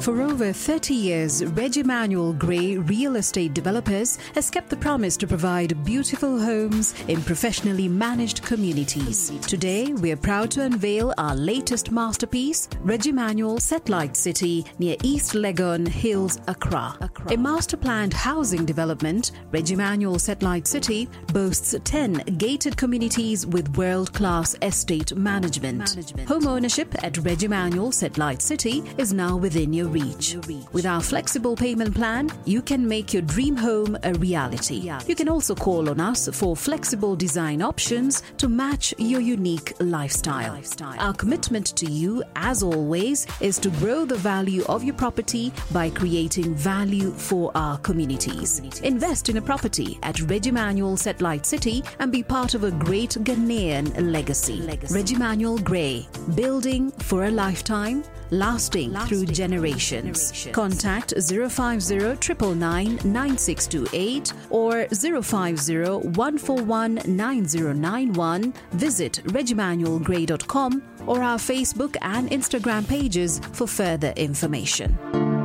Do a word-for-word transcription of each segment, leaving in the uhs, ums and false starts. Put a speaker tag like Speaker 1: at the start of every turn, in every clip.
Speaker 1: For over thirty years, Reg Emanuel Gray Real Estate Developers has kept the promise to provide beautiful homes in professionally managed communities. Today, we are proud to unveil our latest masterpiece, Reg Emanuel Satellite City near East Legon Hills, Accra. A master-planned housing development, Reg Emanuel Satellite City boasts ten gated communities with world-class estate management. Home ownership at Reg Emanuel Satellite City is now within your reach. With our flexible payment plan, you can make your dream home a reality. You can also call on us for flexible design options to match your unique lifestyle. Our commitment to you, as always, is to grow the value of your property by creating value for our communities. Invest in a property at Reg Emanuel Satellite City and be part of a great Ghanaian legacy. Reg Emanuel Gray, building for a lifetime, lasting, lasting through generations. generations. Contact zero five zero nine nine nine nine six two eight or zero five zero one four one nine zero nine one. Visit reg emanuel gray dot com or our Facebook and Instagram pages for further information.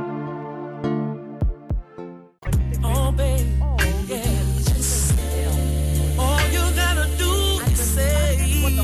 Speaker 2: Oh, babe. Oh, yeah. Just all you gotta do is say,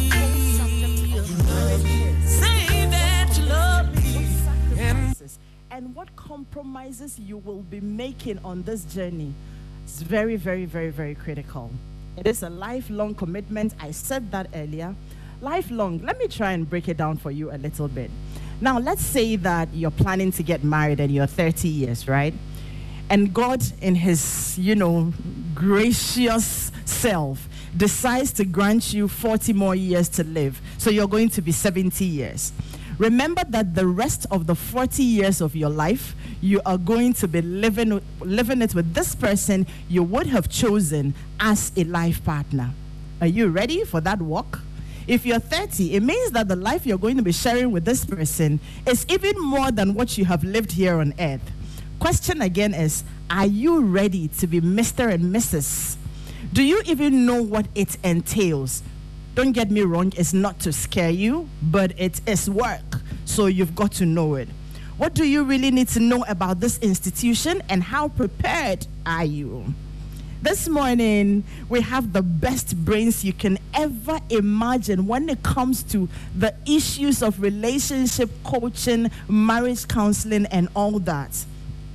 Speaker 2: say that you love me. And,
Speaker 3: and what compromises you will be making on this journey is very, very, very, very critical. It is a lifelong commitment. I said that earlier. Lifelong. Let me try and break it down for you a little bit. Now, let's say that you're planning to get married and you're thirty years, right? And God, in his, you know, gracious self, decides to grant you forty more years to live. So you're going to be seventy years. Remember that the rest of the forty years of your life, you are going to be living, living it with this person you would have chosen as a life partner. Are you ready for that walk? If you're thirty, it means that the life you're going to be sharing with this person is even more than what you have lived here on earth. Question again is, are you ready to be Mister and Missus? Do you even know what it entails? Don't get me wrong, it's not to scare you, but it is work, so you've got to know it. What do you really need to know about this institution, and how prepared are you? This morning, we have the best brains you can ever imagine when it comes to the issues of relationship coaching, marriage counseling, and all that.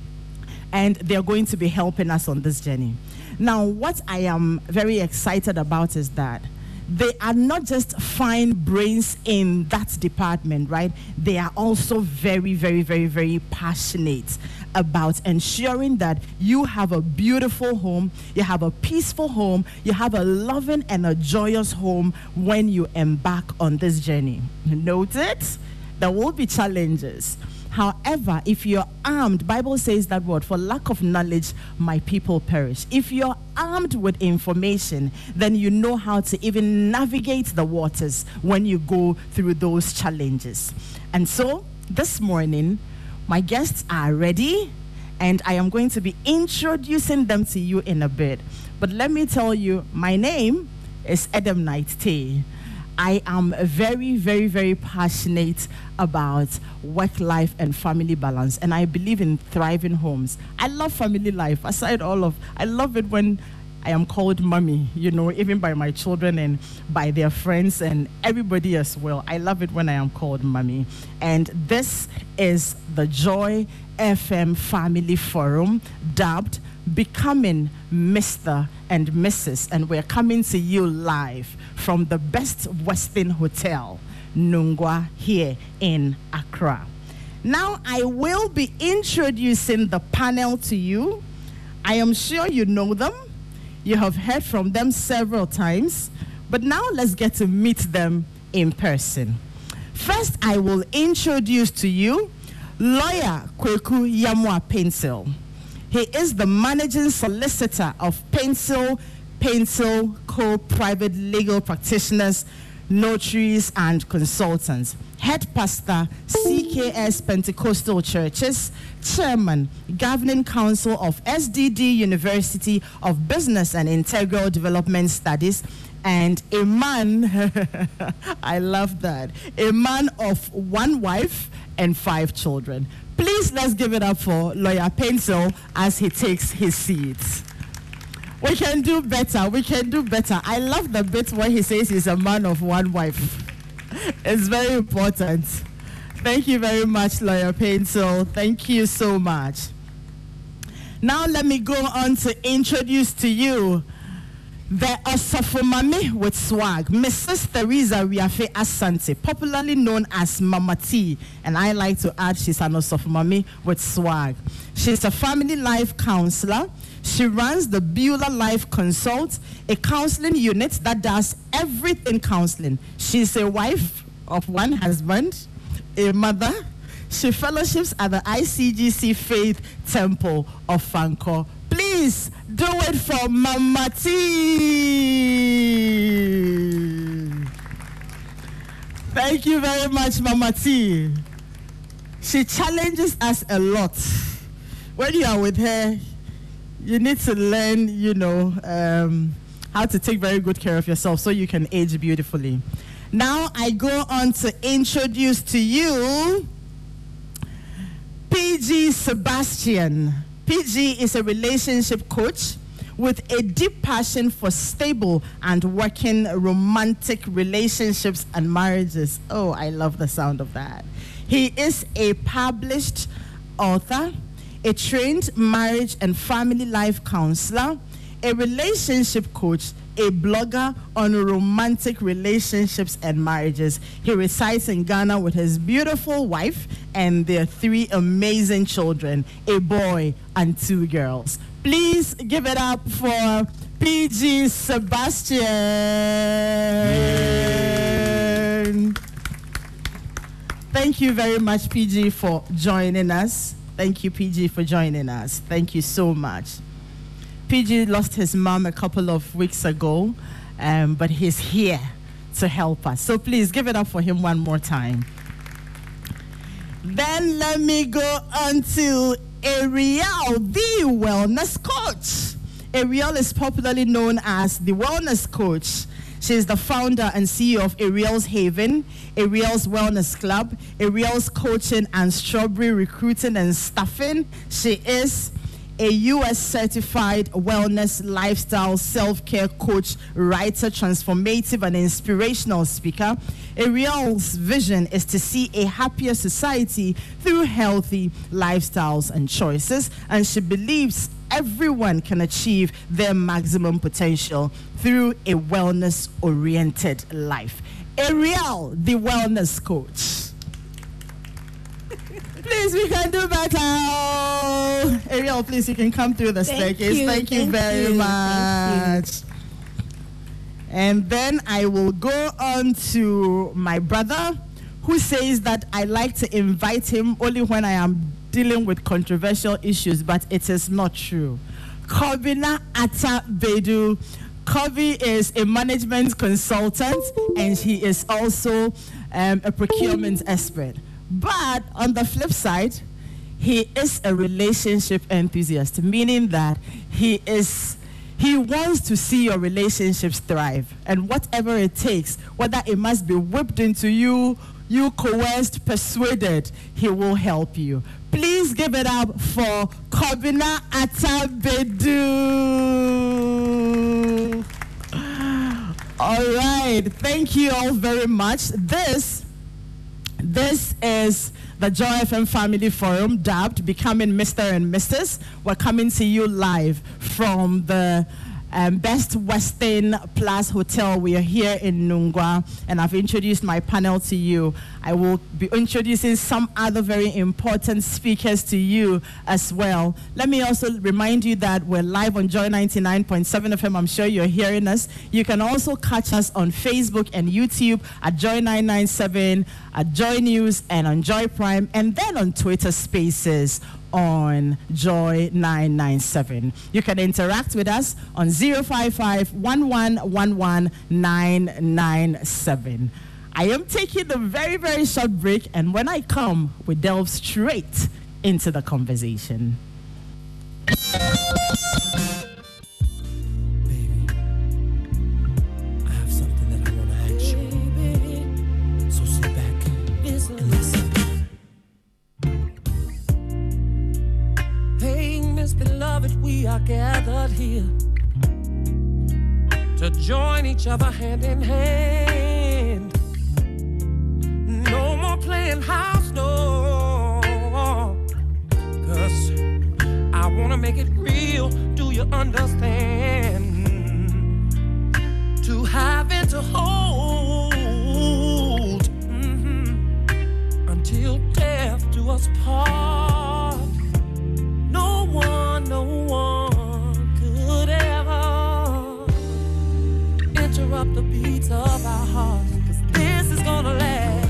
Speaker 3: And they're going to be helping us on this journey. Now, what I am very excited about is that they are not just fine brains in that department, right? They are also very, very, very, very passionate about ensuring that you have a beautiful home, you have a peaceful home, you have a loving and a joyous home when you embark on this journey. Note it, there will be challenges. However, if you're armed, Bible says that word, for lack of knowledge, my people perish. If you're armed with information, then you know how to even navigate the waters when you go through those challenges. And so, this morning, my guests are ready, and I am going to be introducing them to you in a bit. But let me tell you, my name is Adam Knight Tay. I am very, very, very passionate about work-life and family balance, and I believe in thriving homes. I love family life. Aside all of, I love it when I am called mommy, you know, even by my children and by their friends and everybody as well. I love it when I am called mommy. And this is the Joy F M Family Forum, dubbed Becoming Mister and Missus And we're coming to you live from the Best Western Hotel, Nungwa, here in Accra. Now, I will be introducing the panel to you. I am sure you know them. You have heard from them several times, but now let's get to meet them in person. First, I will introduce to you Lawyer Kweku Yamwa Pencil. He is the managing solicitor of Pencil Pencil Co. Private Legal Practitioners, Notaries, and Consultants. Head Pastor, C K S Pentecostal Churches, Chairman, Governing Council of S D D University of Business and Integral Development Studies, and a man, I love that, a man of one wife and five children. Please, let's give it up for Lawyer Pencil as he takes his seat. We can do better. We can do better. I love the bit where he says he's a man of one wife. It's very important. Thank you very much, Lawyer Pencil. Thank you so much. Now let me go on to introduce to you the Osofomami with swag, Missus Teresa Riafe Asante, popularly known as Mama T, and I like to add she's an Osofomami with swag. She's a family life counselor. She runs the Beulah Life Consult, a counseling unit that does everything counseling. She's a wife of one husband, a mother. She fellowships at the I C G C Faith Temple of Fanko. Please do it for Mama T. Thank you very much, Mama T. She challenges us a lot. When you are with her, you need to learn, you know, um, how to take very good care of yourself so you can age beautifully. Now I go on to introduce to you P G Sebastian. P G is a relationship coach with a deep passion for stable and working romantic relationships and marriages. Oh, I love the sound of that. He is a published author, a trained marriage and family life counselor, a relationship coach, a blogger on romantic relationships and marriages. He resides in Ghana with his beautiful wife and their three amazing children, a boy and two girls. Please give it up for P G Sebastian. Yeah. Thank you very much, P G, for joining us. Thank you, P G, for joining us. Thank you so much. P G lost his mom a couple of weeks ago, um, but he's here to help us. So please give it up for him one more time. Then let me go on to Ariel, the wellness coach. Ariel is popularly known as the wellness coach. She is the founder and C E O of Ariel's Haven, Ariel's Wellness Club, Ariel's Coaching and Strawberry Recruiting and Staffing. She is a U S certified wellness, lifestyle, self-care coach, writer, transformative and inspirational speaker. Ariel's vision is to see a happier society through healthy lifestyles and choices, and she believes everyone can achieve their maximum potential through a wellness-oriented life. Ariel, the wellness coach. Please, we can do better. Ariel, please, you can come through the
Speaker 4: Thank
Speaker 3: staircase.
Speaker 4: you,
Speaker 3: Thank you
Speaker 4: thank
Speaker 3: very
Speaker 4: you,
Speaker 3: much.
Speaker 4: thank
Speaker 3: And then I will go on to my brother, who says that I like to invite him only when I am dealing with controversial issues, but it is not true. Kobina Ata Bedu. Kobe is a management consultant, and he is also um, a procurement expert. But on the flip side, he is a relationship enthusiast, meaning that he is he wants to see your relationships thrive, and whatever it takes, whether it must be whipped into you, you coerced, persuaded, he will help you. Please give it up for Kobina Atabedu. All right, thank you all very much. This This is the Joy F M Family Forum, dubbed Becoming Mister and Missus We're coming to you live from the um, Best Western Plus Hotel. We are here in Nungwa, and I've introduced my panel to you. I will be introducing some other very important speakers to you as well. Let me also remind you that we're live on Joy ninety-nine point seven F M. I'm sure you're hearing us. You can also catch us on Facebook and YouTube at Joy nine nine seven, at Joy News, and on Joy Prime, and then on Twitter Spaces on Joy nine nine seven. You can interact with us on zero five five, one one one one, nine nine seven. I am taking a very, very short break, and when I come, we delve straight into the conversation.
Speaker 2: are gathered here to join each other hand in hand. No more playing house, no, 'cause I wanna make it real. Do you understand? To have and to hold, mm-hmm, until death do us part. No one, no one could ever interrupt the beats of our hearts, 'cause this is gonna last.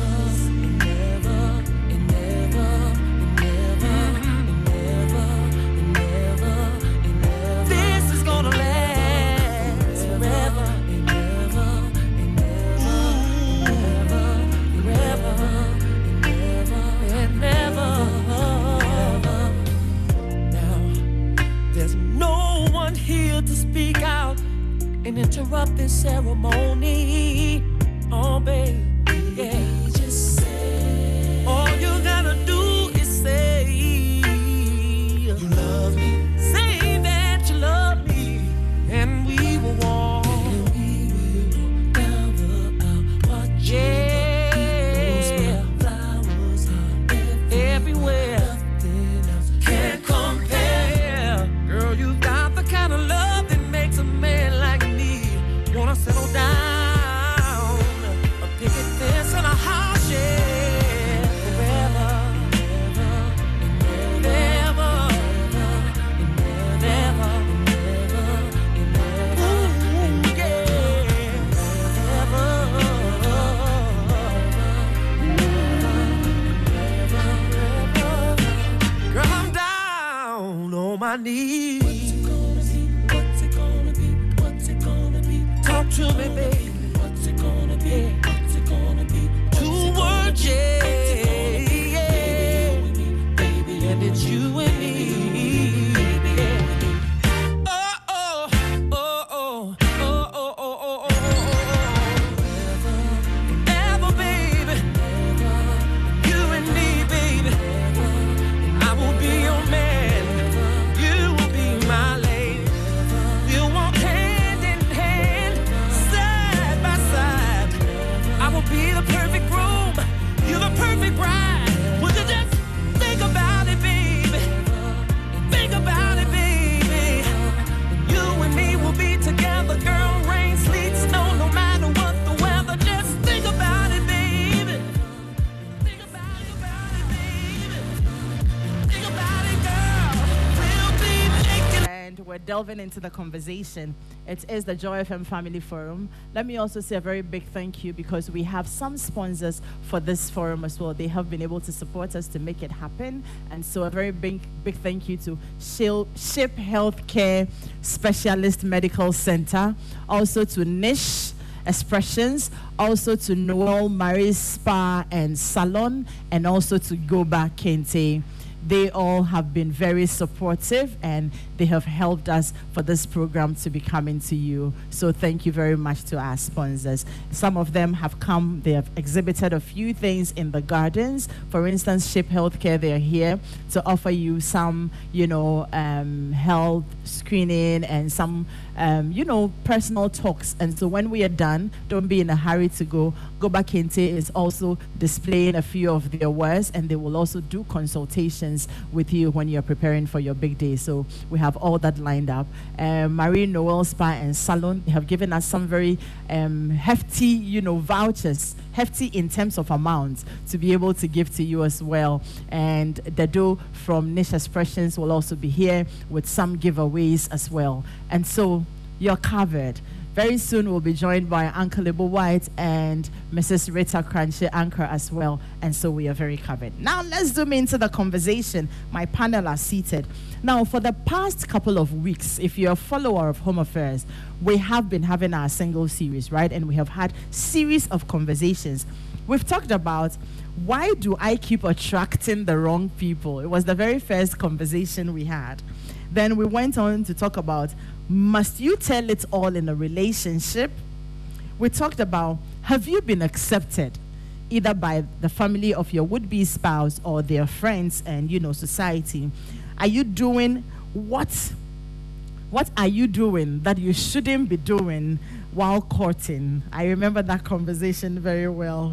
Speaker 2: And interrupt this ceremony. Oh, baby, yeah. Just say, all you gotta do is say you love me. Say that you love me, and we will walk. And we will walk down the aisle. Watch, yeah, flowers are everywhere. Nothing else can compare. Girl, you got the kind of love that makes a man like wanna settle down, a picket fence and a house, yeah, forever, never, never, never, never, ooh, yeah, never, girl, I'm down on my knees. Talk to me, baby. What's it gonna be? What's it gonna be? Two words, yeah, yeah. Baby, and it's you and me. Yeah. Oh, oh, oh, oh, oh, oh, oh, oh, oh. Ever, baby. You and me, baby. I will be your man. You will be my lady. We'll walk hand in hand. I will be the perfect groom, you're the perfect bride. Would you just think about it, baby? Think about it, baby. You and me will be together, girl, rain, sleet, snow, no matter what the weather. Just think about it, baby. Think about it, about it, baby. Think about it, girl. We'll be making.
Speaker 3: And we're delving into the conversation. It is the Joy F M Family Forum. Let me also say a very big thank you, because we have some sponsors for this forum as well. They have been able to support us to make it happen. And so a very big, big thank you to Ship Healthcare Specialist Medical Center, also to Niche Expressions, also to Noel Marie Spa and Salon, and also to Goba Kente. They all have been very supportive, and they have helped us for this program to be coming to you. So thank you very much to our sponsors. Some of them have come, they have exhibited a few things in the gardens. For instance, Ship Healthcare, they're here to offer you some, you know, um, health screening and some, um, you know, personal talks. And so when we are done, don't be in a hurry to go. Goba Kente is also displaying a few of their wares, and they will also do consultations with you when you're preparing for your big day. So we have all that lined up. Uh, Marie Noel Spa and Salon, they have given us some very um, hefty, you know, vouchers, hefty in terms of amounts, to be able to give to you as well. And the dough from Niche Expressions will also be here with some giveaways as well. And so you're covered. Very soon we'll be joined by Uncle Ibo White and Missus Rita Crunchy Anchor as well. And so we are very covered. Now let's zoom into the conversation. My panel are seated. Now for the past couple of weeks, if you're a follower of Home Affairs, we have been having our single series, right? And we have had series of conversations. We've talked about, why do I keep attracting the wrong people? It was the very first conversation we had. Then we went on to talk about, must you tell it all in a relationship? We talked about, have you been accepted either by the family of your would-be spouse or their friends and, you know, society? Are you doing what What are you doing that you shouldn't be doing while courting? I remember that conversation very well.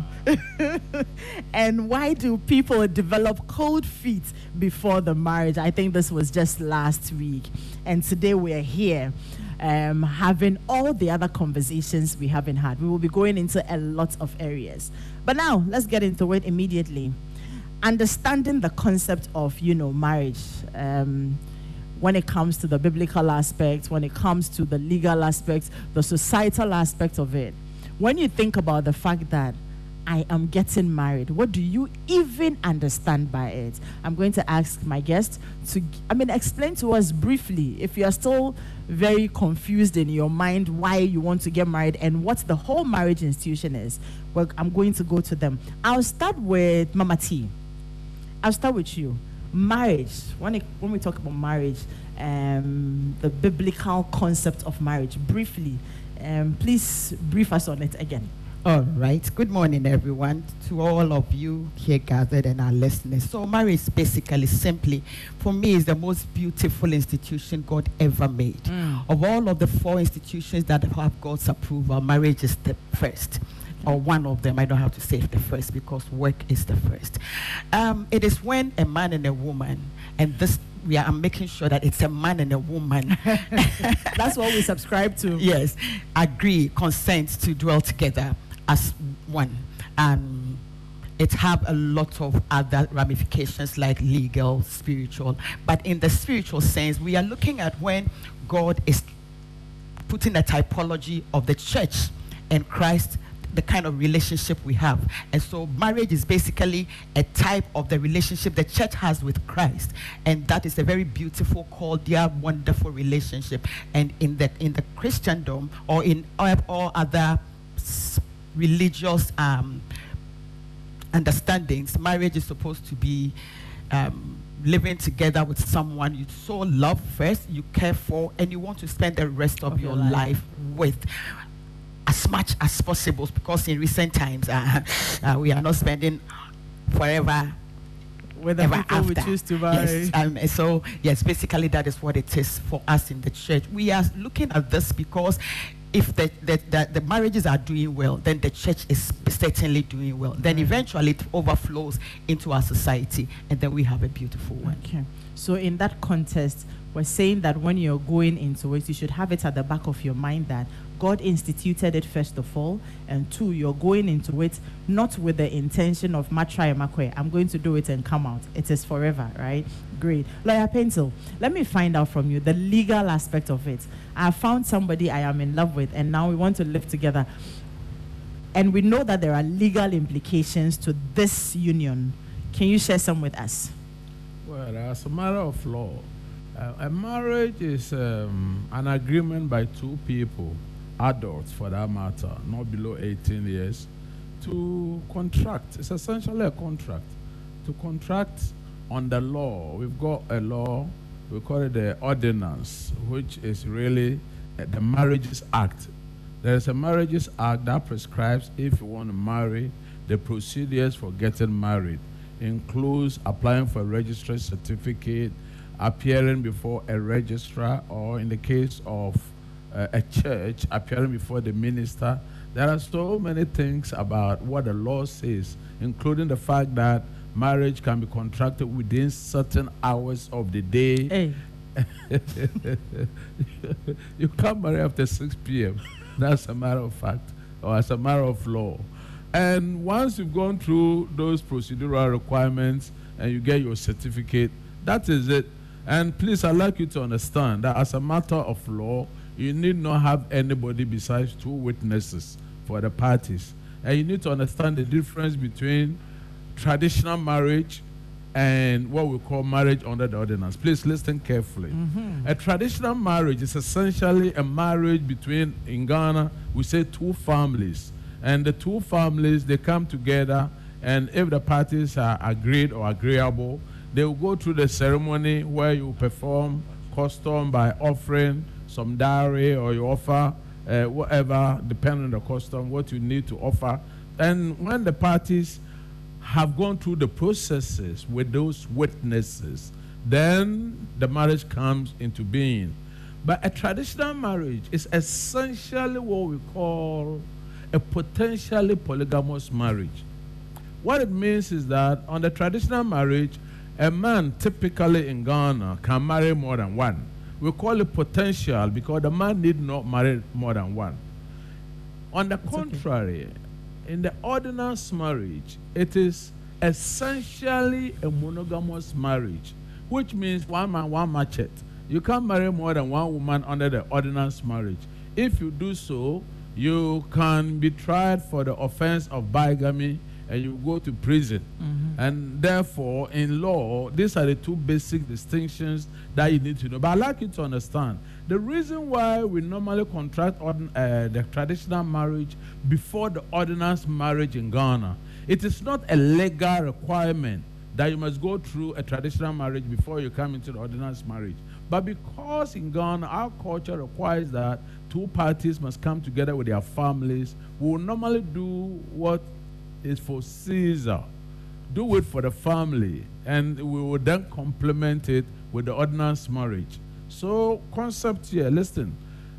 Speaker 3: And why do people develop cold feet before the marriage? I think this was just last week. And today we're here um, having all the other conversations we haven't had. We will be going into a lot of areas. But now, let's get into it immediately. Understanding the concept of, you know, marriage. Um, when it comes to the biblical aspect, when it comes to the legal aspect, the societal aspect of it. When you think about the fact that I am getting married, what do you even understand by it? I'm going to ask my guest to, I mean, explain to us briefly, if you are still very confused in your mind why you want to get married and what the whole marriage institution is. Well, I'm going to go to them. I'll start with Mama T. I'll start with you. Marriage, when, it, when we talk about marriage, um, the biblical concept of marriage, briefly, um, please brief us on it again.
Speaker 4: All right. Good morning, everyone, to all of you here gathered and our listeners. So marriage basically, simply, for me, is the most beautiful institution God ever made. Mm. Of all of the four institutions that have God's approval, marriage is the first. Or one of them. I don't have to say the first because work is the first. Um, it is when a man and a woman, and this we are I'm making sure that it's a man and a woman.
Speaker 3: That's what we subscribe to.
Speaker 4: Yes, agree, consent to dwell together as one. And it have a lot of other ramifications like legal, spiritual. But in the spiritual sense, we are looking at when God is putting a typology of the church and Christ, the kind of relationship we have. And so marriage is basically a type of the relationship the church has with Christ, and that is a very beautiful, cordial, wonderful relationship. And in the in the Christendom or in all, all other religious um, understandings, marriage is supposed to be um, living together with someone you so love first, you care for, and you want to spend the rest of, of your, your life. life with, as much as possible, because in recent times uh, uh, we are not spending forever
Speaker 3: with the people after. We choose to marry.
Speaker 4: Yes, um, so yes, basically that is what it is for us in the church. We are looking at this because if the, the, the, the marriages are doing well, then the church is certainly doing well. Then eventually it overflows into our society, and then we have a beautiful one.
Speaker 3: Okay. So in that context, we're saying that when you're going into it, you should have it at the back of your mind that God instituted it first of all, and two, you're going into it not with the intention of matry makwe, I'm going to do it and come out. It is forever, right? Great. Lawyer Pencil, let me find out from you the legal aspect of it. I found somebody I am in love with, and now we want to live together. And we know that there are legal implications to this union. Can you share some with us?
Speaker 5: Well, as a matter of law, uh, a marriage is um, an agreement by two people, adults for that matter, not below eighteen years, to contract. It's essentially a contract. To contract on the law. We've got a law, we call it the ordinance, which is really uh, the Marriages Act. There is a Marriages Act that prescribes, if you want to marry, the procedures for getting married. Includes applying for a registry certificate, appearing before a registrar, or in the case of uh, a church, appearing before the minister. There are so many things about what the law says, including the fact that marriage can be contracted within certain hours of the day.
Speaker 3: Hey.
Speaker 5: You can't marry after six p m That's a matter of fact, or as a matter of law. And once you've gone through those procedural requirements and you get your certificate, that is it. And please, I'd like you to understand that as a matter of law, you need not have anybody besides two witnesses for the parties. And you need to understand the difference between traditional marriage and what we call marriage under the ordinance. Please listen carefully. Mm-hmm. A traditional marriage is essentially a marriage between, in Ghana, we say two families. And the two families, they come together, and if the parties are agreed or agreeable, they will go through the ceremony where you perform custom by offering some dowry, or you offer uh, whatever, depending on the custom, what you need to offer. And when the parties have gone through the processes with those witnesses, then the marriage comes into being. But a traditional marriage is essentially what we call a potentially polygamous marriage. What it means is that on the traditional marriage, a man typically in Ghana can marry more than one. We call it potential because the man need not marry more than one. On the
Speaker 3: It's
Speaker 5: contrary, okay. in the ordinance marriage, it is essentially a monogamous marriage, which means one man, one machete. You can't marry more than one woman under the ordinance marriage. If you do so, you can be tried for the offense of bigamy and you go to prison. Mm-hmm. And therefore, in law, these are the two basic distinctions that you need to know. But I'd like you to understand, the reason why we normally contract ordin- uh, the traditional marriage before the ordinance marriage in Ghana, it is not a legal requirement that you must go through a traditional marriage before you come into the ordinance marriage. But because in Ghana, our culture requires that two parties must come together with their families, we will normally do what is for Caesar. Do it for the family, and we will then complement it with the ordinance marriage. So, concept here, listen.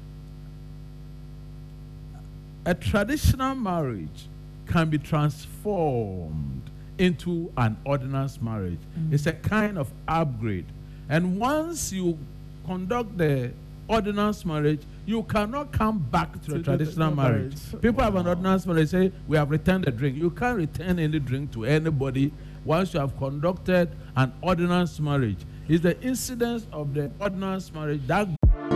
Speaker 5: A traditional marriage can be transformed into an ordinance marriage. Mm-hmm. It's a kind of upgrade. And once you conduct the ordinance marriage, you cannot come back to, to the traditional the, the marriage. marriage. People wow. have an ordinance marriage, say, we have returned the drink. You can't return any drink to anybody once you have conducted an ordinance marriage. It's the incidence of the ordinance marriage that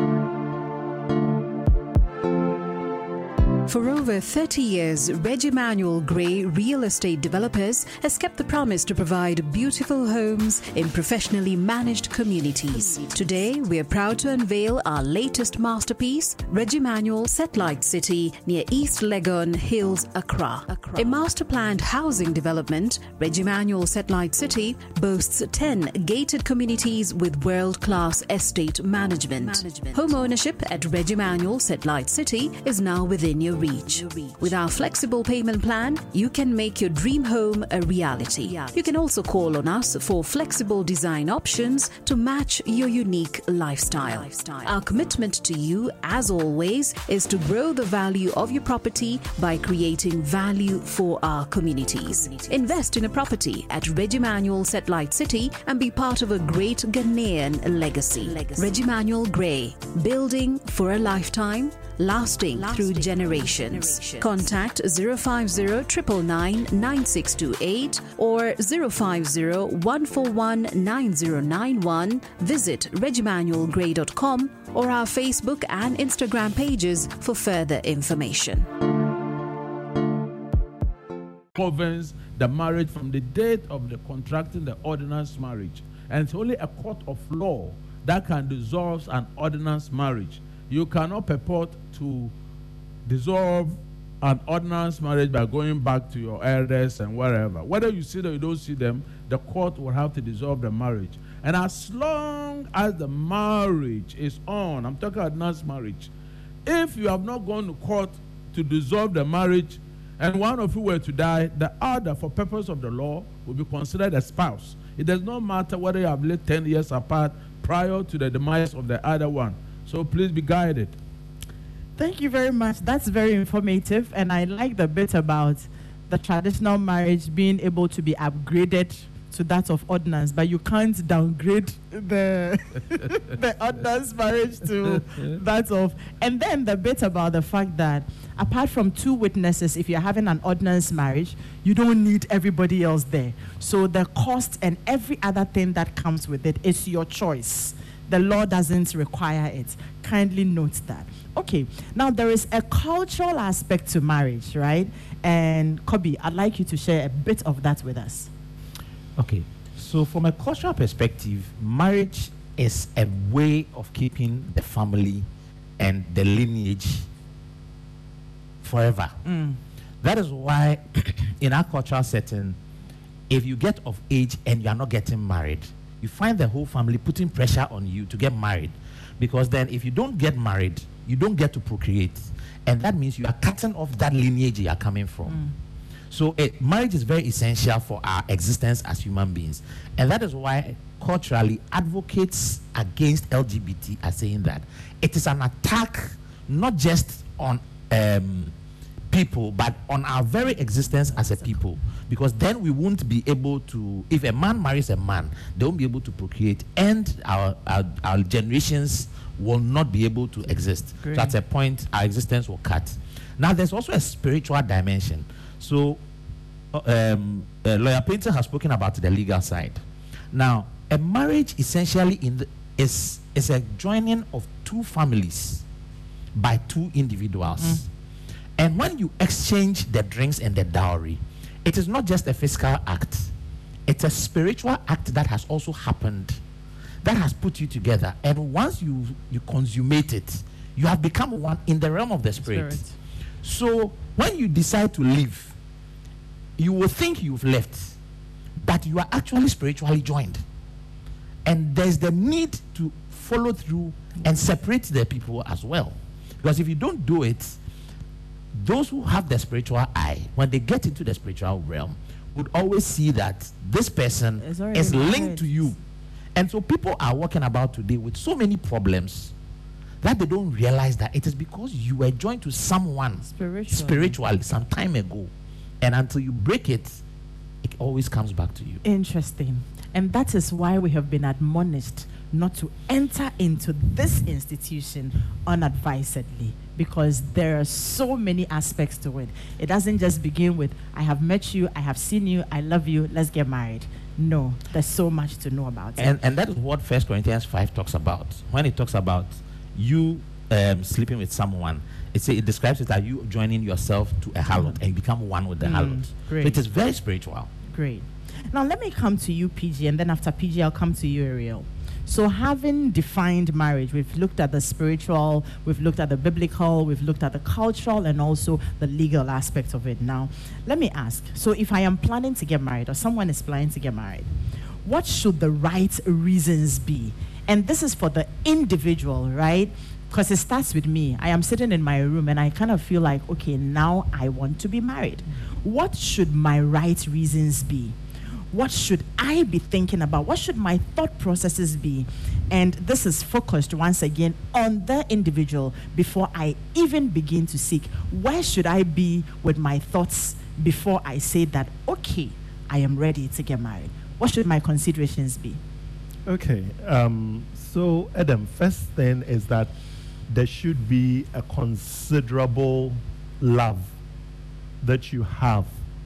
Speaker 1: For over thirty years, Reggie Manuel Gray Real Estate Developers has kept the promise to provide beautiful homes in professionally managed communities. Today, we are proud to unveil our latest masterpiece, Reggie Manuel Satellite City near East Legon Hills, Accra. Accra. A master-planned housing development, Reggie Manuel Satellite City boasts ten gated communities with world-class estate management. management. Home ownership at Reggie Manuel Satellite City is now within your reach. With our flexible payment plan, you can make your dream home a reality. You can also call on us for flexible design options to match your unique lifestyle. Our commitment to you, as always, is to grow the value of your property by creating value for our communities. Invest in a property at Reggie Manuel Satellite City and be part of a great Ghanaian legacy. legacy. Reggie Manuel Gray, building for a lifetime, lasting, lasting through generations. generations. Contact zero five zero nine nine nine nine six two eight or zero five zero one four one nine zero nine one. Visit reggie manuel gray dot com or our Facebook and Instagram pages for further information.
Speaker 5: Governs the marriage from the date of the contracting the ordinance marriage. And it's only a court of law that can dissolve an ordinance marriage. You cannot purport to dissolve an ordinance marriage by going back to your elders and wherever. Whether you see them or you don't see them, the court will have to dissolve the marriage. And as long as the marriage is on, I'm talking ordinance marriage, if you have not gone to court to dissolve the marriage and one of you were to die, the other, for purpose of the law, will be considered a spouse. It does not matter whether you have lived ten years apart prior to the demise of the other one. So please be guided.
Speaker 3: Thank you very much. That's very informative. And I like the bit about the traditional marriage being able to be upgraded to that of ordinance, but you can't downgrade the the ordinance marriage to that of. And then the bit about the fact that apart from two witnesses, if you're having an ordinance marriage, you don't need everybody else there. So the cost and every other thing that comes with it is your choice. The law doesn't require it. Kindly note that. Okay, now there is a cultural aspect to marriage, right? And Kobe, I'd like you to share a bit of that with us.
Speaker 6: Okay, so from a cultural perspective, marriage is a way of keeping the family and the lineage forever. Mm. That is why in our cultural setting, if you get of age and you are not getting married, you find the whole family putting pressure on you to get married. Because then if you don't get married, you don't get to procreate. And that means you are cutting off that lineage you are coming from. Mm. So it, marriage is very essential for our existence as human beings. And that is why culturally advocates against L G B T are saying that it is an attack not just on um, people, but on our very existence as a people. Because then we won't be able to, if a man marries a man, they won't be able to procreate, and our, our, our generations will not be able to exist.
Speaker 3: Great.
Speaker 6: So at a point, our existence will cut. Now, there's also a spiritual dimension. So, um, uh, Lawyer Painter has spoken about the legal side. Now, a marriage essentially in the, is, is a joining of two families by two individuals. Mm. And when you exchange the drinks and the dowry, it is not just a physical act. It's a spiritual act that has also happened, that has put you together. And once you, you consummate it, you have become one in the realm of the spirit. spirit. So when you decide to leave, you will think you've left, but you are actually spiritually joined. And there's the need to follow through and separate the people as well. Because if you don't do it, those who have the spiritual eye, when they get into the spiritual realm, would always see that this person is linked to you. And so people are walking about today with so many problems that they don't realize that it is because you were joined to someone spiritually, spiritually some time ago. And until you break it, it always comes back to you.
Speaker 3: Interesting. And that is why we have been admonished not to enter into this institution unadvisedly, because there are so many aspects to it. It doesn't just begin with, I have met you, I have seen you, I love you, let's get married. No, there's so much to know about
Speaker 6: and,
Speaker 3: it.
Speaker 6: And that is what First Corinthians five talks about. When it talks about you um, sleeping with someone, it, say, it describes it as you joining yourself to a harlot and you become one with the mm, harlot.
Speaker 3: Great.
Speaker 6: So it is very spiritual.
Speaker 3: Great. Now let me come to you, P G, and then after P G, I'll come to you, Ariel. So having defined marriage, we've looked at the spiritual, we've looked at the biblical, we've looked at the cultural, and also the legal aspect of it. Now, let me ask, so if I am planning to get married, or someone is planning to get married, what should the right reasons be? And this is for the individual, right? Because it starts with me. I am sitting in my room and I kind of feel like, okay, now I want to be married. What should my right reasons be? What should I be thinking about? What should my thought processes be? And this is focused once again on the individual before I even begin to seek. Where should I be with my thoughts before I say that, okay, I am ready to get married? What should my considerations be?
Speaker 7: Okay, um, so Adam, first thing is that there should be a considerable love that you have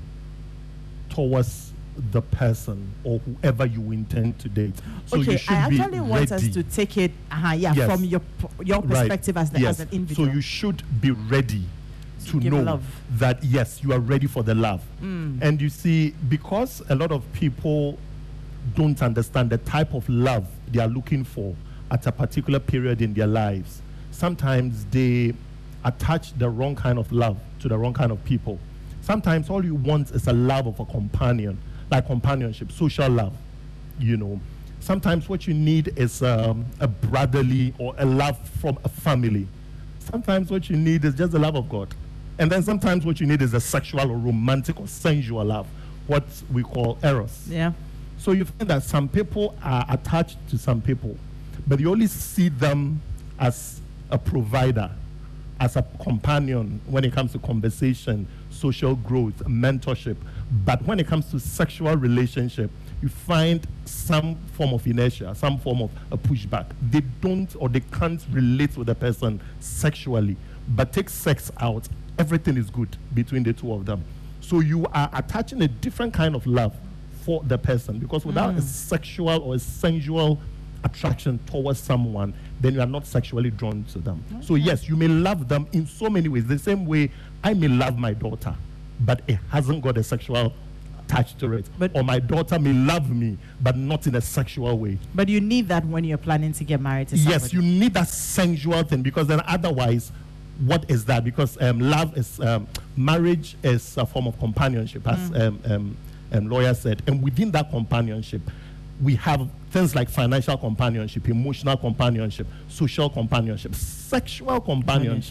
Speaker 7: towards the person or whoever you intend to date. So
Speaker 3: okay,
Speaker 7: you should
Speaker 3: I actually
Speaker 7: be
Speaker 3: want
Speaker 7: ready.
Speaker 3: us to take it uh, yeah,
Speaker 7: yes.
Speaker 3: from your your perspective
Speaker 7: right.
Speaker 3: as, the,
Speaker 7: yes.
Speaker 3: as an individual.
Speaker 7: So you should be ready to
Speaker 3: Give
Speaker 7: know
Speaker 3: love.
Speaker 7: that, yes, you are ready for the love.
Speaker 3: Mm.
Speaker 7: And you see, because a lot of people don't understand the type of love they are looking for at a particular period in their lives, sometimes they attach the wrong kind of love to the wrong kind of people. Sometimes all you want is a love of a companion, like companionship, social love, you know. Sometimes what you need is um, a brotherly or a love from a family. Sometimes what you need is just the love of God. And then sometimes what you need is a sexual or romantic or sensual love, what we call eros.
Speaker 3: Yeah.
Speaker 7: So you find that some people are attached to some people, but you only see them as a provider, as a companion when it comes to conversation, social growth, mentorship. But when it comes to sexual relationship, you find some form of inertia, some form of a pushback. They don't or they can't relate with the person sexually, but take sex out, everything is good between the two of them. So you are attaching a different kind of love for the person, because without mm. a sexual or a sensual attraction towards someone, then you are not sexually drawn to them. Okay. So yes, you may love them in so many ways. The same way I may love my daughter, but it hasn't got a sexual touch to it. But or my daughter may love me, but not in a sexual way.
Speaker 3: But you need that when you're planning to get married to somebody.
Speaker 7: Yes, you need that sensual thing, because then otherwise, what is that? Because um, love is, um, marriage is a form of companionship, as mm. um, um, um, lawyer said. And within that companionship, we have things like financial companionship, emotional companionship, social companionship, sexual companionship.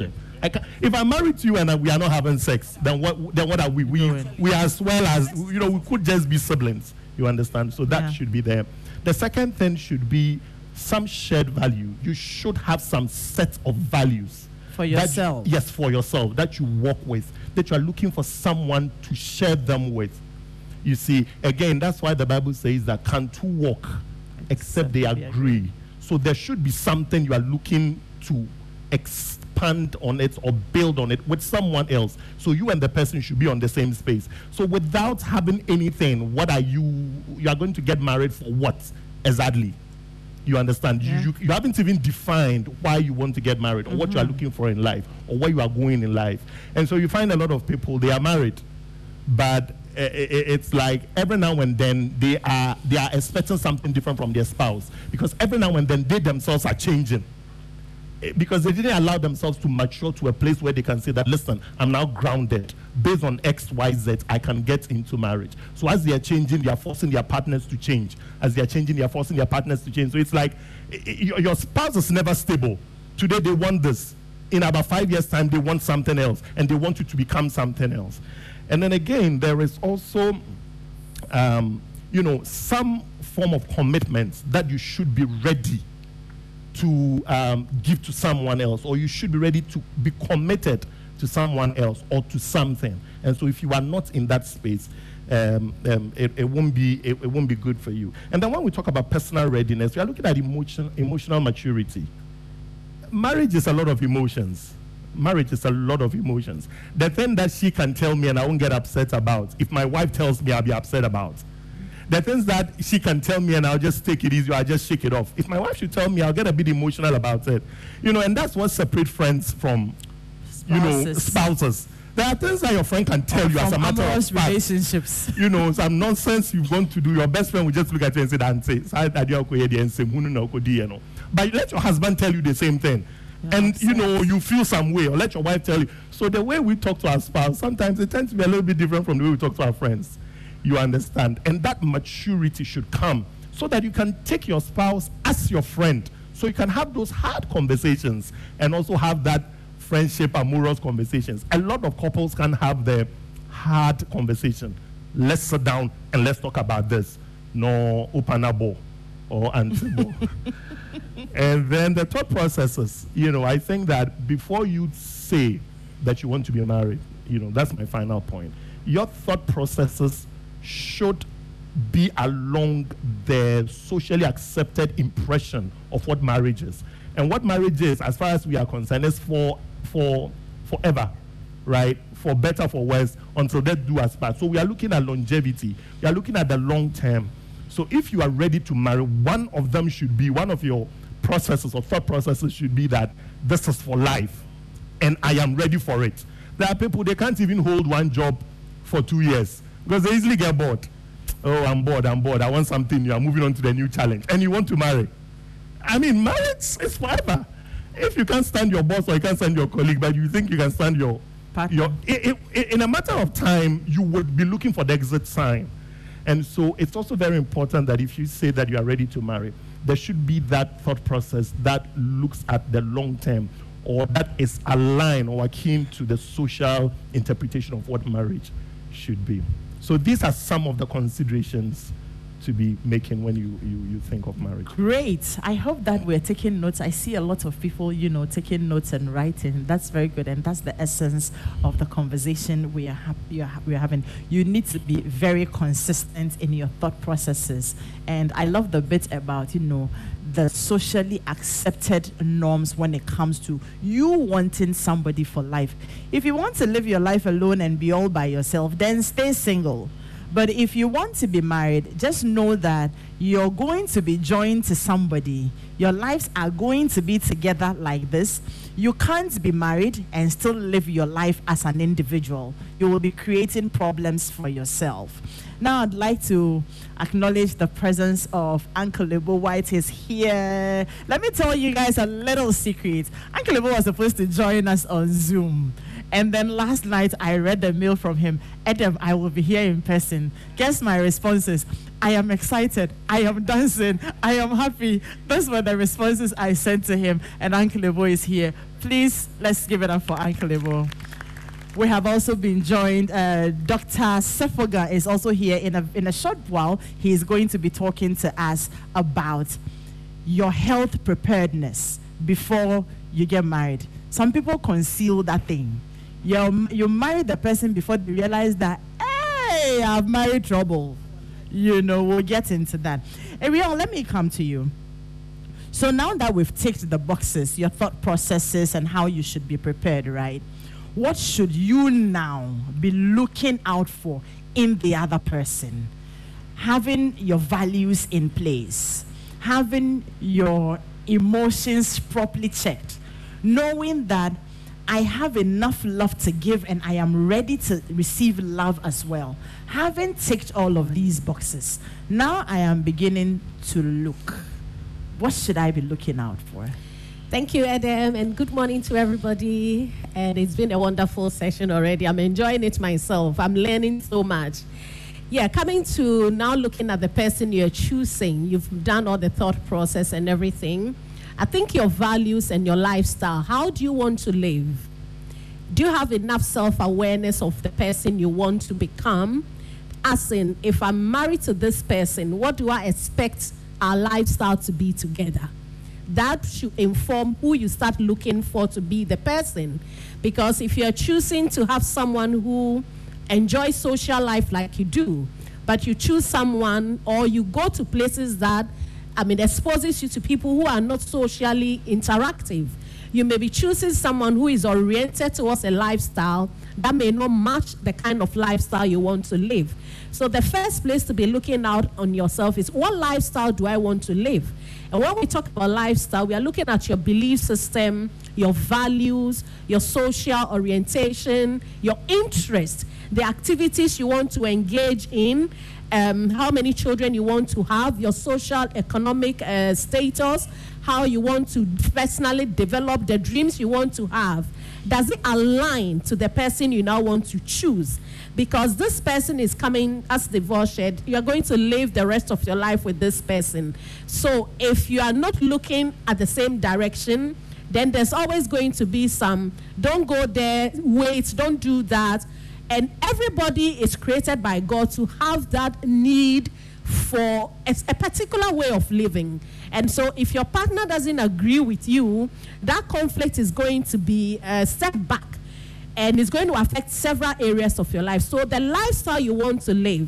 Speaker 7: I can, if I'm married to you and we are not having sex, then what? Then what are we? We we as well as you know, we could just be siblings. You understand? So that
Speaker 3: Yeah.
Speaker 7: should be there. The second thing should be some shared value. You should have some set of values
Speaker 3: For
Speaker 7: that you-
Speaker 3: yourself.
Speaker 7: yes, for yourself that you walk with, that you are looking for someone to share them with. You see, again, that's why the Bible says that can two walk except they
Speaker 3: they
Speaker 7: agree. So there should be something you are looking to expand on it or build on it with someone else. So you and the person should be on the same space. So without having anything, what are you, you are going to get married for what exactly? You understand?
Speaker 3: Yeah.
Speaker 7: You, you, you haven't even defined why you want to get married or what you are looking for in life or where you are going in life. And so you find a lot of people, they are married, but uh, it, it's like every now and then they are they are expecting something different from their spouse, because every now and then they themselves are changing. Eh, because they didn't allow themselves to mature to a place where they can say that, listen, I'm now grounded. Based on X, Y, Z, I can get into marriage. So as they are changing, they are forcing their partners to change. As they are changing, they are forcing their partners to change. So it's like eh, eh, your, your spouse is never stable. Today they want this. In about five years' time, they want something else. And they want you to become something else. And then again, there is also, um, you know, some form of commitment that you should be ready to um, give to someone else, or you should be ready to be committed to someone else or to something. And so if you are not in that space, um, um, it, it won't be it, it won't be good for you. And then when we talk about personal readiness, we are looking at emotion, emotional maturity. Marriage is a lot of emotions. Marriage is a lot of emotions. The thing that she can tell me and I won't get upset about, if my wife tells me, I'll be upset about. The things that she can tell me and I'll just take it easy, or I'll just shake it off. If my wife should tell me, I'll get a bit emotional about it. You know, and that's what separates friends from, you know,
Speaker 3: Spouses.
Speaker 7: spouses. There are things that your friend can tell you as a
Speaker 3: From
Speaker 7: matter of
Speaker 3: amorous
Speaker 7: fact.
Speaker 3: relationships.
Speaker 7: You know, some nonsense you're going to do. Your best friend will just look at you and say, "Dante, but let your husband tell you the same thing."
Speaker 3: Yeah,
Speaker 7: And you know,
Speaker 3: upset.
Speaker 7: you feel some way, or let your wife tell you. So the way we talk to our spouse, sometimes it tends to be a little bit different from the way we talk to our friends. You understand? And that maturity should come so that you can take your spouse as your friend. So you can have those hard conversations and also have that friendship, amorous conversations. A lot of couples can have the hard conversation. Let's sit down and let's talk about this. No openable or antable. And then the thought processes, you know, I think that before you say that you want to be married, you know, that's my final point. Your thought processes should be along the socially accepted impression of what marriage is. And what marriage is, as far as we are concerned, is for for forever, right? For better, for worse, until death do us part. So we are looking at longevity. We are looking at the long term. So if you are ready to marry, one of them should be, one of your processes or thought processes should be that this is for life and I am ready for it. There are people, they can't even hold one job for two years because they easily get bored. Oh, I'm bored, I'm bored. I want something new. I'm moving on to the new challenge. And you want to marry. I mean, marriage is forever. If you can't stand your boss or you can't stand your colleague, but you think you can stand your
Speaker 3: Partner.
Speaker 7: your i- i- in a matter of time, you would be looking for the exit sign. And so it's also very important that if you say that you are ready to marry, there should be that thought process that looks at the long term, or that is aligned or akin to the social interpretation of what marriage should be. So these are some of the considerations to be making when you, you, you think of marriage.
Speaker 3: Great. I hope that we're taking notes. I see a lot of people, you know, taking notes and writing. That's very good. And that's the essence of the conversation we are, hap- you are ha- we are having. You need to be very consistent in your thought processes. And I love the bit about, you know, the socially accepted norms when it comes to you wanting somebody for life. If you want to live your life alone and be all by yourself, then stay single. But if you want to be married, just know that you're going to be joined to somebody. Your lives are going to be together like this. You can't be married and still live your life as an individual. You will be creating problems for yourself. Now, I'd like to acknowledge the presence of Uncle Lebo White. He's here. Let me tell you guys a little secret. Uncle Lebo was supposed to join us on Zoom. And then last night, I read the mail from him. Adam, I will be here in person. Guess my responses. I am excited. I am dancing. I am happy. Those were the responses I sent to him. And Uncle Lebo is here. Please, let's give it up for Uncle Ebo. We have also been joined, uh, Doctor Sefoga is also here. In a, in a short while, he is going to be talking to us about your health preparedness before you get married. Some people conceal that thing. You you marry the person before they realize that, hey, I've married trouble. You know, we'll get into that. Ariel, let me come to you. So now that we've ticked the boxes, your thought processes and how you should be prepared, right? What should you now be looking out for in the other person? Having your values in place, having your emotions properly checked, knowing that I have enough love to give and I am ready to receive love as well. Having ticked all of these boxes, now I am beginning to look. What should I be looking out for?
Speaker 8: Thank you, Adam, and good morning to everybody. And it's been a wonderful session already. I'm enjoying it myself. I'm learning so much. Yeah, coming to now looking at the person you're choosing, you've done all the thought process and everything. I think your values and your lifestyle, how do you want to live? Do you have enough self-awareness of the person you want to become? As in, if I'm married to this person, what do I expect our lifestyle to be together? That should inform who you start looking for to be the person. Because if you're choosing to have someone who enjoys social life like you do, but you choose someone or you go to places that, I mean, exposes you to people who are not socially interactive, you may be choosing someone who is oriented towards a lifestyle that may not match the kind of lifestyle you want to live. So the first place to be looking out on yourself is, what lifestyle do I want to live? And when we talk about lifestyle, we are looking at your belief system, your values, your social orientation, your interest, the activities you want to engage in, um, how many children you want to have, your social, economic uh, status, how you want to personally develop, the dreams you want to have. Does it align to the person you now want to choose? Because this person is coming as divorced, you are going to live the rest of your life with this person. So if you are not looking at the same direction, then there's always going to be some, don't go there, wait, don't do that. And everybody is created by God to have that need for a, a particular way of living. And so if your partner doesn't agree with you, that conflict is going to be a step back. And it's going to affect several areas of your life. So the lifestyle you want to live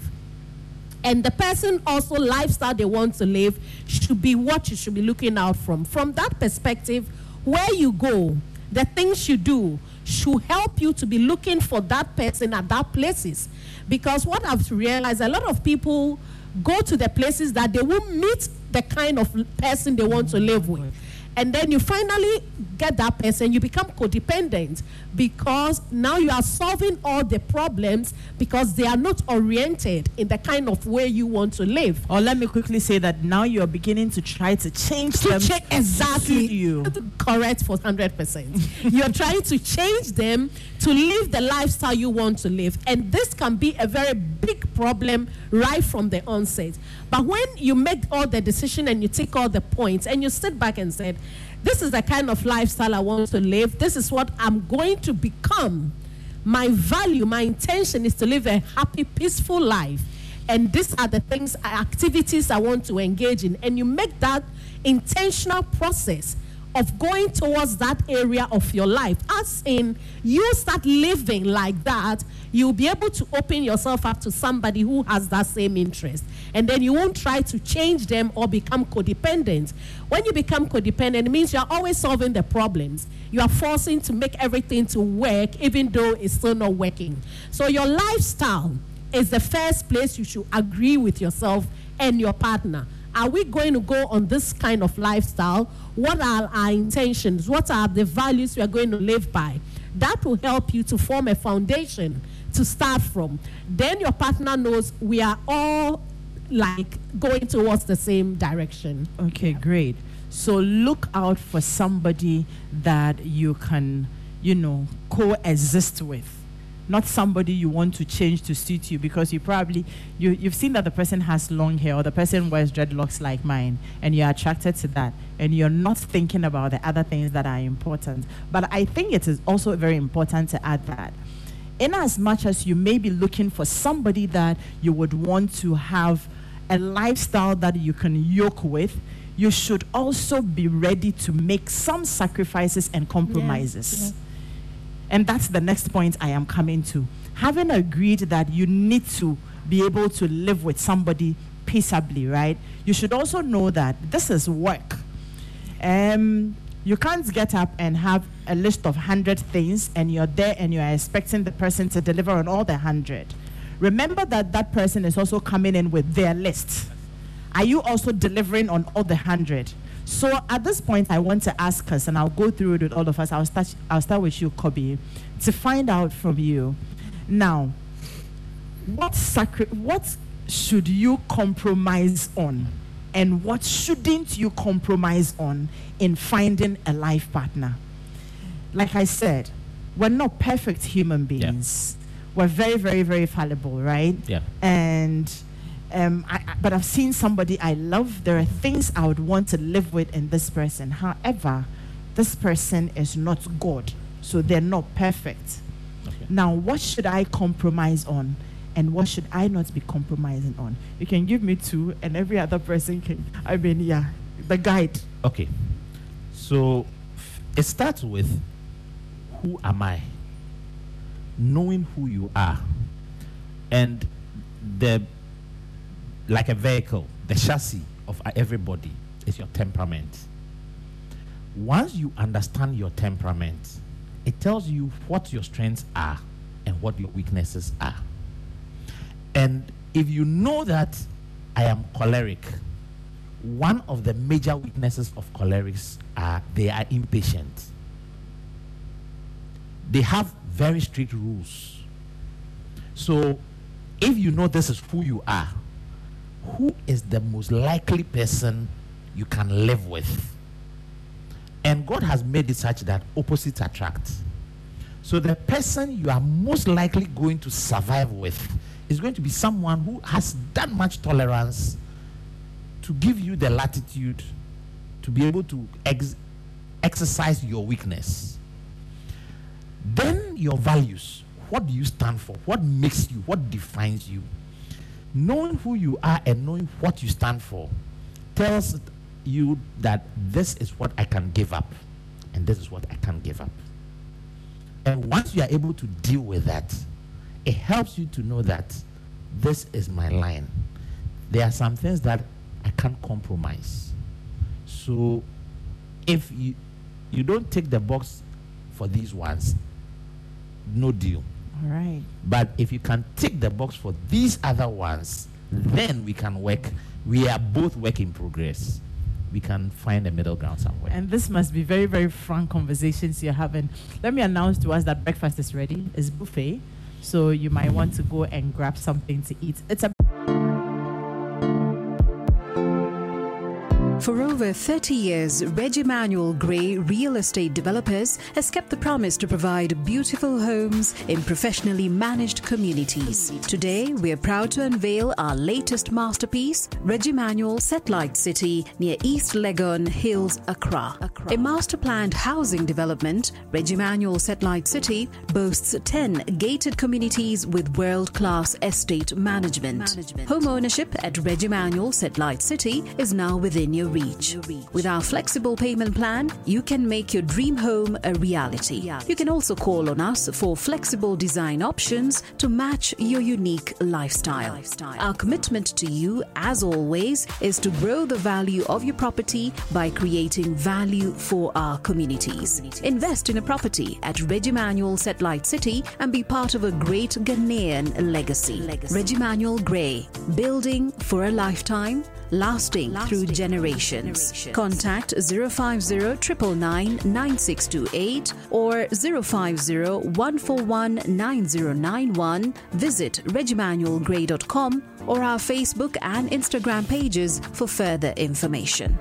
Speaker 8: and the person also lifestyle they want to live should be what you should be looking out from. From that perspective, where you go, the things you do should help you to be looking for that person at that places. Because what I've realized, a lot of people go to the places that they will meet the kind of person they want to live with. And then you finally get that person, you become codependent because now you are solving all the problems because they are not oriented in the kind of way you want to live.
Speaker 3: Or let me quickly say that now you're beginning to try to change
Speaker 8: to
Speaker 3: them
Speaker 8: change, exactly
Speaker 3: to you.
Speaker 8: Correct for one hundred percent. You're trying to change them to live the lifestyle you want to live. And this can be a very big problem right from the onset. But when you make all the decision and you take all the points and you sit back and said, this is the kind of lifestyle I want to live. This is what I'm going to become. My value, my intention is to live a happy, peaceful life. And these are the things, activities I want to engage in. And you make that intentional process of going towards that area of your life. As in, you start living like that, you'll be able to open yourself up to somebody who has that same interest. And then you won't try to change them or become codependent. When you become codependent, it means you're always solving the problems. You are forcing to make everything to work, even though it's still not working. So your lifestyle is the first place you should agree with yourself and your partner. Are we going to go on this kind of lifestyle? What are our intentions? What are the values we are going to live by? That will help you to form a foundation to start from. Then your partner knows we are all like going towards the same direction.
Speaker 3: Okay, great. So look out for somebody that you can, you know, coexist with. not somebody you want to change to suit you, because you probably, you, you've seen that the person has long hair or the person wears dreadlocks like mine, and you're attracted to that, and you're not thinking about the other things that are important. But I think it is also very important to add that in as much as you may be looking for somebody that you would want to have a lifestyle that you can yoke with, you should also be ready to make some sacrifices and compromises.
Speaker 8: Yes, yes.
Speaker 3: And that's the next point I am coming to. Having agreed that you need to be able to live with somebody peaceably, right? You should also know that this is work. Um, you can't get up and have a list of one hundred things and you're there and you're expecting the person to deliver on all the one hundred. Remember that that person is also coming in with their list. Are you also delivering on all the one hundred? So at this point, I want to ask us, and I'll go through it with all of us. I'll start, I'll start with you, Kobe, to find out from you. Now, what sacri- what should you compromise on? And what shouldn't you compromise on in finding a life partner? Like I said, we're not perfect human beings. Yeah. We're very, very, very fallible, right?
Speaker 6: Yeah.
Speaker 3: And... Um, I, I, but I've seen somebody I love. There are things I would want to live with in this person. However, this person is not God, so they're not perfect. Okay. Now, what should I compromise on, and what should I not be compromising on? You can give me two, and every other person can. I mean, yeah, the guide.
Speaker 6: Okay. So it starts with, who am I? Knowing who you are, and the like a vehicle, the chassis of everybody is your temperament. Once you understand your temperament, it tells you what your strengths are and what your weaknesses are. And if you know that I am choleric, one of the major weaknesses of cholerics are they are impatient. They have very strict rules. So if you know this is who you are, who is the most likely person you can live with? And God has made it such that opposites attract. So the person you are most likely going to survive with is going to be someone who has that much tolerance to give you the latitude to be able to ex- exercise your weakness. Then your values. What do you stand for? What makes you? What defines you? Knowing who you are and knowing what you stand for tells you that this is what I can give up and this is what I can't give up. And once you are able to deal with that, it helps you to know that this is my line. There are some things that I can't compromise. So if you you don't take the box for these ones, no deal.
Speaker 3: All right.
Speaker 6: But if you can tick the box for these other ones, then we can work. We are both work in progress. We can find a middle ground somewhere.
Speaker 3: And this must be very, very frank conversations you're having. Let me announce to us that breakfast is ready. It's buffet. So you might want to go and grab something to eat. It's a
Speaker 1: For over thirty years, Reg Emmanuel Gray Real Estate Developers has kept the promise to provide beautiful homes in professionally managed communities. Today, we are proud to unveil our latest masterpiece, Reg Emmanuel Satellite City near East Legon Hills, Accra. A master-planned housing development, Reg Emmanuel Satellite City boasts ten gated communities with world-class estate management. management. Home ownership at Reg Emmanuel Satellite City is now within your reach. With our flexible payment plan, you can make your dream home a reality. You can also call on us for flexible design options to match your unique lifestyle. Our commitment to you, as always, is to grow the value of your property by creating value for our communities. Invest in a property at Reg Emmanuel Satellite City and be part of a great Ghanaian legacy. Reg Emmanuel Gray, building for a lifetime, lasting, lasting through generations. generations. Contact zero five zero nine nine nine nine six two eight or zero five zero one four one nine zero nine one. Visit reg emmanuel gray dot com or our Facebook and Instagram pages for further information.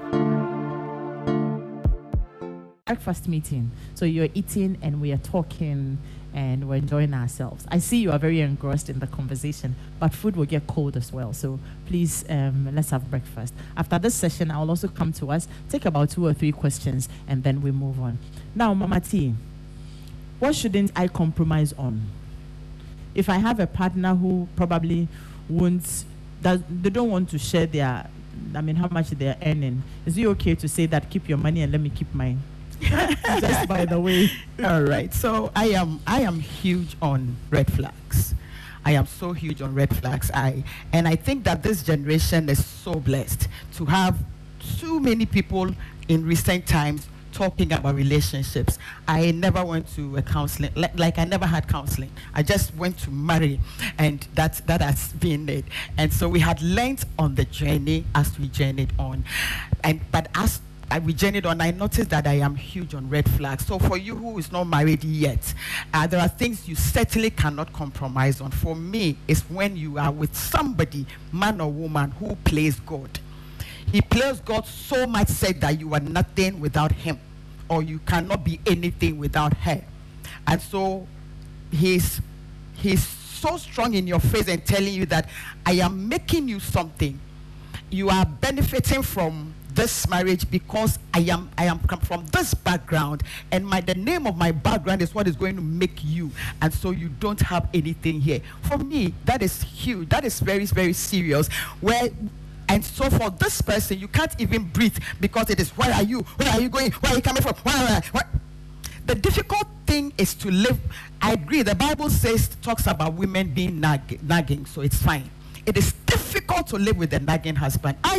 Speaker 3: Breakfast meeting. So you're eating and we are talking and we're enjoying ourselves. I see you are very engrossed in the conversation, but food will get cold as well. So please, um, let's have breakfast. After this session, I'll also come to us, take about two or three questions, and then we move on. Now, Mama T, what shouldn't I compromise on? If I have a partner who probably won't, does, they don't want to share their, I mean, how much they're earning, is it okay to say that keep your money and let me keep mine? Just by the way.
Speaker 4: All right. So I am I am huge on red flags. I am so huge on red flags. I and I think that this generation is so blessed to have too many people in recent times talking about relationships. I never went to a counseling, like, like I never had counseling. I just went to marry, and that that has been it. And so we had learned on the journey as we journeyed on, and but as I we journeyed on, I noticed that I am huge on red flags. So for you who is not married yet, uh, there are things you certainly cannot compromise on. For me, it's when you are with somebody, man or woman, who plays God. He plays God so much said that you are nothing without him, or you cannot be anything without her. And so he's he's so strong in your face and telling you that I am making you something. You are benefiting from this marriage because I am I am come from this background, and my the name of my background is what is going to make you, and so you don't have anything here. For me, that is huge. That is very, very serious. Where and so for this person, you can't even breathe because it is, where are you? Where are you going? Where are you coming from? Where, where, where? The difficult thing is to live. I agree. The Bible says talks about women being nag, nagging, so it's fine. It is difficult to live with a nagging husband. I.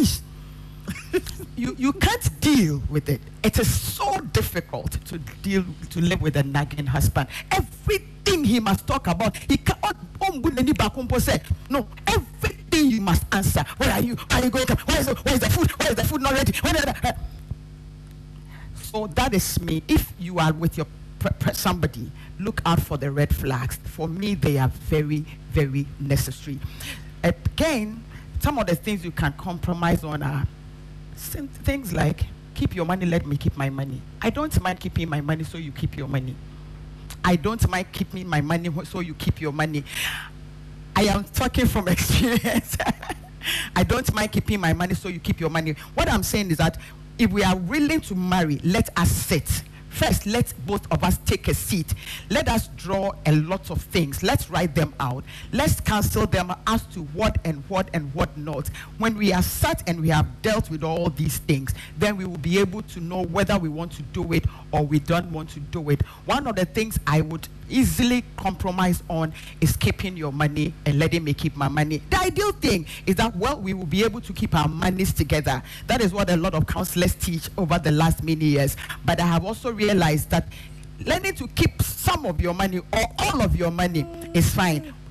Speaker 4: you you can't deal with it. It is so difficult to deal to live with a nagging husband. Everything he must talk about, he cannot. No, everything you must answer. Where are you? Where are you going? Where is the, where is the food? Where is the food not ready? Where is the, so that is me. If you are with your somebody, look out for the red flags. For me, they are very, very necessary. Again, some of the things you can compromise on are things like, keep your money, let me keep my money. I don't mind keeping my money, so you keep your money. I don't mind keeping my money, so you keep your money. I am talking from experience. I don't mind keeping my money, so you keep your money. What I'm saying is that if we are willing to marry, let us sit. First, let both of us take a seat. Let us draw a lot of things. Let's write them out. Let's cancel them as to what and what and what not. When we are sat and we have dealt with all these things, then we will be able to know whether we want to do it or we don't want to do it. One of the things I would easily compromise on is keeping your money and letting me keep my money. The ideal thing is that, well, we will be able to keep our monies together. That is what a lot of counselors teach over the last many years. But I have also realized that learning to keep some of your money or all of your money is fine.